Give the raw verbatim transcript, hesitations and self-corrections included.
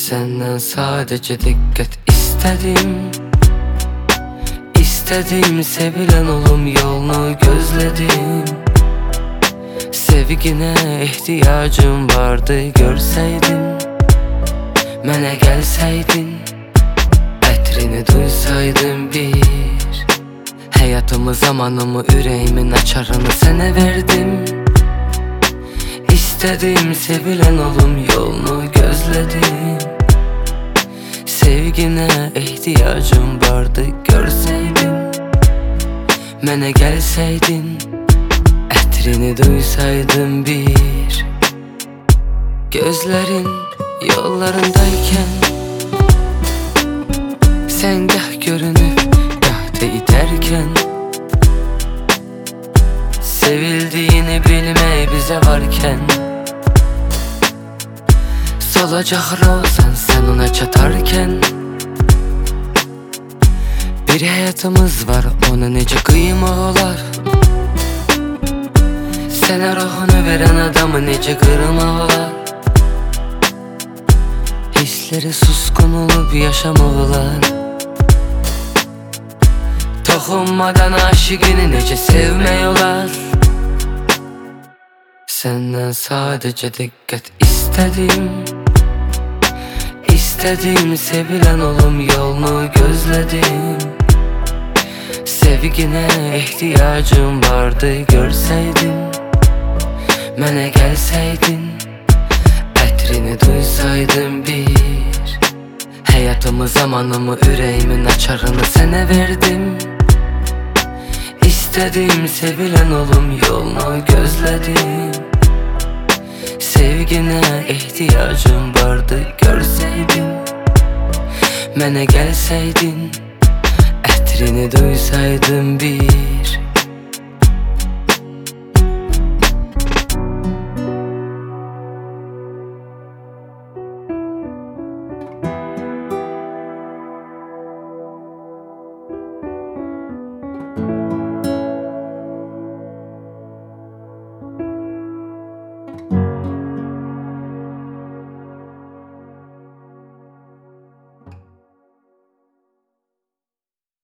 Senden sadece dikkat istedim. İstedim sevilen olum yolunu gözledim. Sevgine ihtiyacım vardı görseydin. Mənə gəlsəydin, ətrini duysaydım bir. Həyatımı, zamanımı, ürəyimin açarını sənə verdim. İstədim sevilen olum yolunu gözledim. Sevgine ihtiyacım vardı görseydin. Mənə gəlsəydin, ətrini duysaydım bir. Gözlerin yollarındayken sen gah görünüp gah da iterken, sevildiğini bilmey bize varken, solacak olsan sen ona çatarken, bir hayatımız var ona nece kıymaq olar. Sənə ruhunu veren adamı nece qırmaq olar. Hisleri suskun olup yaşamaq olar. Toxunmadan aşıqını nece sevmək olar. Senden sadece dikkat istedim. İstedim sevilen olum yolunu gözledim. Sevgine ihtiyacım vardı görseydin. Mənə gəlsəydin, ətrini duysaydım bir. Həyatımı, zamanımı, ürəyimin açarını sənə verdim. İstədim sevilen olum yolunu gözledim. Sevgine ihtiyacım vardı görseydin. Mənə gəlsəydin, ətrini duysaydım bir.